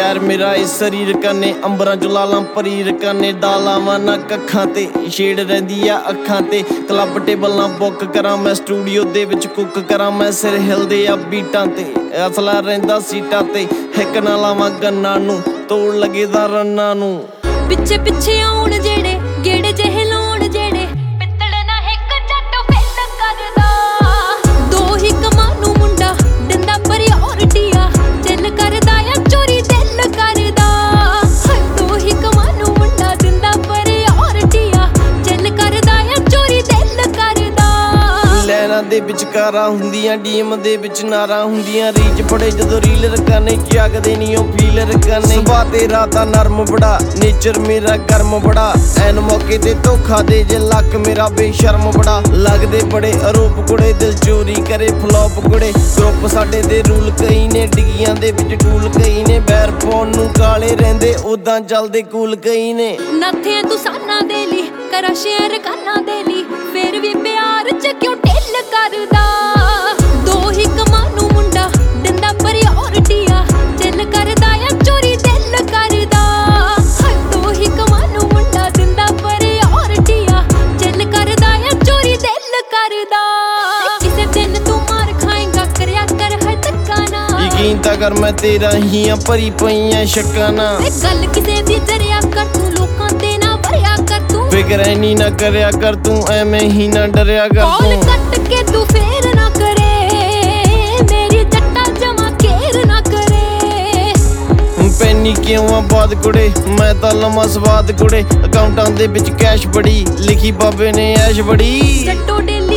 ਸ਼ਹਿਰ ਮੇਰਾ ਇਸ ਸਰੀਰ ਕਨੇ ਅੰਬਰਾਂ ਚ ਲਾਲਾਂ ਪਰੀਰ ਕਨੇ ਡਾਲਾਵਾਂ ਨਾ ਕੱਖਾਂ ਤੇ ਛੇੜ ਰਹਿੰਦੀ ਆ ਅੱਖਾਂ ਤੇ ਕਲੱਬ ਟੇਬਲ ਨਾ ਬੁੱਕ ਕਰਾਂ ਮੈਂ ਸਟੂਡੀਓ ਦੇ ਵਿੱਚ ਕੁੱਕ ਕਰਾਂ ਮੈਂ ਸਿਰ ਹਿਲਦੇ ਆ ਬੀਟਾਂ ਤੇ ਅਸਲਾ ਰਹਿੰਦਾ ਸੀਟਾਂ ਤੇ ਹਿੱਕ ਨਾ ਲਾਵਾਂ ਗੰਨਾਂ ਨੂੰ ਤੋੜ ਲੱਗੇਦਾ ਰੰਨਾਂ ਨੂੰ ਪਿੱਛੇ ਪਿੱਛੇ ਆਉਣ ਜਿਹੜੇ ਗੇੜੇ ਜਿਹੇ ਲਾਉਣ ਜਿਹੜੇ ਪਿੱਤਲ ਨਾ ਹਿੱਕ ਜੱਟ ਫੇਲ ਕਰਦਾ ਦੋ ਹੀ ਕਮਾਂ ਨੂੰ ਮੁੰਡਾ ਦਿੰਦਾ ਪ੍ਰਾਇਓਰਟੀਆ ਦਿਲ ਕਰਦਾ ਆ ਚੋਰੀ ਦਿਲ ਕਰਦਾ ਦੋ ਹੀ ਕਮਾਂ ਨੂੰ ਮੁੰਡਾ ਦਿੰਦਾ ਪ੍ਰਾਇਓਰਟੀਆ ਦਿਲ ਕਰਦਾ ਆ ਚੋਰੀ ਦਿਲ ਕਰਦਾ ਲੈਣਾ ਦੇ ਵਿਚਕਾਰਾਂ ਹੁੰਦੀਆਂ ਡੀਐਮ ਦੇ ਵਿੱਚ ਨਾਰਾਂ ਹੁੰਦੀਆਂ ਰੀਚ ਬੜੇ ਜਦੋਂ ਰੀਲ ਰਕਾਨੇ ਜਾਗਦੇ ਨਹੀਂ ਉਹ ਫੀਲ ਰਕਾਨੇ ਸੁਭਾਅ ਤੇਰਾ ਤਾਂ ਨਰਮ ਬੜਾ ਨੇਚਰ ਮੇਰਾ ਗਰਮ ਬੜਾ ਐਨ ਮੌਕੇ ਤੇ ਧੋਖਾ ਦੇ ਜੇ ਲੱਕ ਮੇਰਾ ਬੇਸ਼ਰਮ ਬੜਾ ਲੱਗਦੇ ਬੜੇ ਆਰੋਪ ਕੁੜੇ ਦਿਲ ਚੋਰੀ ਕਰੇ ਫਲੋਪ ਕੁੜੇ ਗਰੁੱਪ ਸਾਡੇ ਦੇ ਰੂਲ ਕਈ ਨੇ ਡਿੱਗੀਆਂ ਦੇ ਵਿੱਚ ਟੂਲ ਕਈ ਨੇ ਬੈਰ ਪਾਉਣ ਨੂੰ ਕਾਲੇ ਰਹਿੰਦੇ ਉਦਾਂ ਚੱਲਦੇ ਕੂਲ ਕਈ ਨੇ ਨੱਥੇ ਤੂੰ ਸਾਨਾਂ ਦੇ ਲਈ ਕਰਾ ਸ਼ੇਅਰ ਕਾਨਾਂ ਦੇ ਲਈ ਫਿਰ ਵੀ ਪਿਆਰ ਚ ਕਿਉਂ ਢਿੱਲ ਕਰਦਾ ਦੋ ਹੀ ਕਮਾਂ ਨੂੰ ਮੁੰਡਾ ਦਿੰਦਾ ਪ੍ਰਾਇਓਰਟੀਆ ਦਿਲ ਕਰਦਾ ਆ ਚੋਰੀ ਦਿਲ ਕਰਦਾ ਦੋ ਹੀ ਕਮਾਂ ਨੂੰ ਮੁੰਡਾ ਦਿੰਦਾ ਪ੍ਰਾਇਓਰਟੀਆ ਦਿਲ ਕਰਦਾ ਆ ਚੋਰੀ ਦਿਲ ਕਰਦਾ ਕਿਸੇ ਦਿਨ ਤੂੰ ਮਾਰ ਖਾਏਗਾ ਕਰਿਆ ਕਰ ਹਰ ਧੱਕਾ ਨਾ ਯਕੀਨ ਤਾਂ ਕਰ ਮੈਂ ਤੇਰਾ ਹੀ ਆ ਭਰੀ ਪਈਆਂ ਸ਼ੱਕਾਂ ਨਾ ਗੱਲ ਕਿਸੇ ਦੀ ਜਰਿਆ ਕਰ ਤੂੰ ਲੋਕਾਂ ਤੇ ਨਾ ਭਰਿਆ ਕਰ ਤੂੰ ਫਿਕਰ ਐਨੀ ਨਾ ਕਰਿਆ ਕਰ ਤੂੰ ਐਵੇਂ ਹੀ ਨਾ ਡਰਿਆ ਕਰ ਕੌਲ ਤੂੰ ਕੱਟ ਕੇ ਤੂੰ ਫੇਰ ਨਾ ਕਰੇ ਮੇਰੀ ਜੱਟਾ ਜਮਾ ਕੇਰ ਨਾ ਕਰੇ ਪੈਨੀ ਕਿਉਂ ਆ ਬਾਦ ਕੁੜੇ ਮੈਂ ਤਾਂ ਲੰਮਾ ਸਵਾਦ ਕੁੜੇ ਅਕਾਊਂਟਾਂ ਦੇ ਵਿੱਚ ਕੈਸ਼ ਬੜੀ ਲਿਖੀ ਬਾਬੇ ਨੇ ਐਸ਼ ਬੜੀ ਜੱਟੋ ਢਿੱਲ